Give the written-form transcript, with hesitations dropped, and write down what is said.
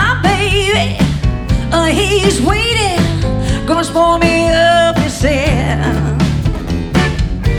my baby, he's waiting, gonna spoil me up, he said.